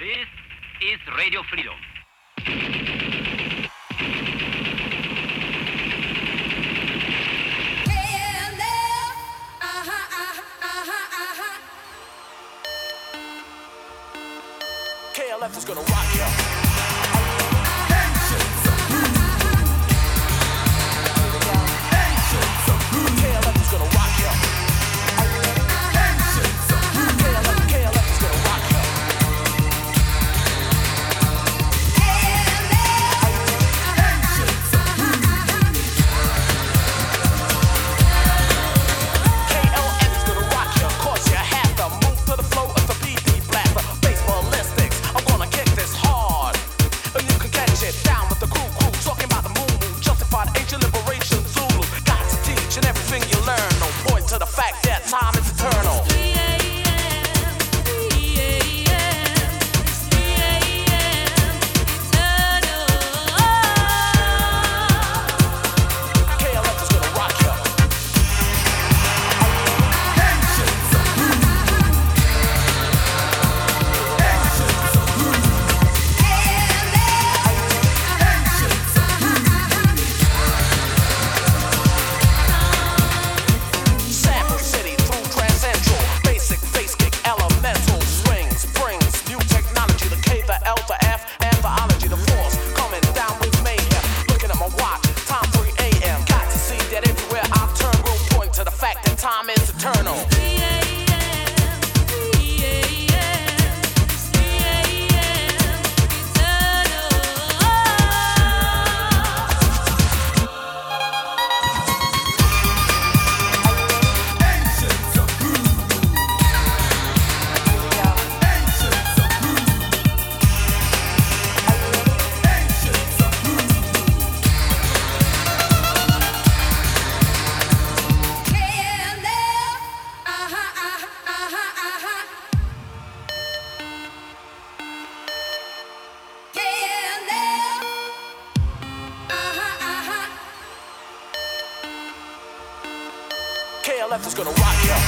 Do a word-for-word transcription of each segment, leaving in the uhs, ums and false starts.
This is Radio Freedom. K L F is gonna rock ya. Time is eternal. Time is eternal. K L F is gonna rock ya.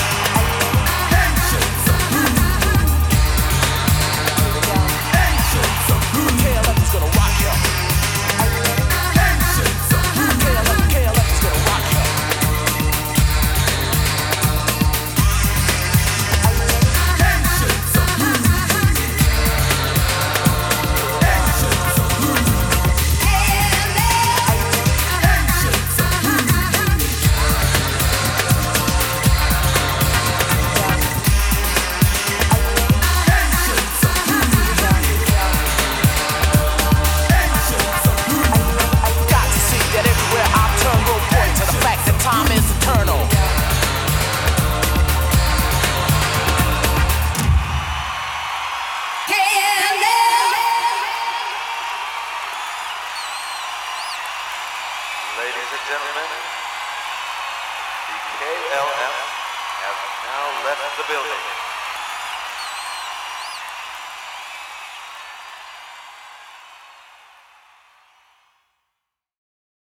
Time is eternal. Ladies and gentlemen, the K L F has now left the building.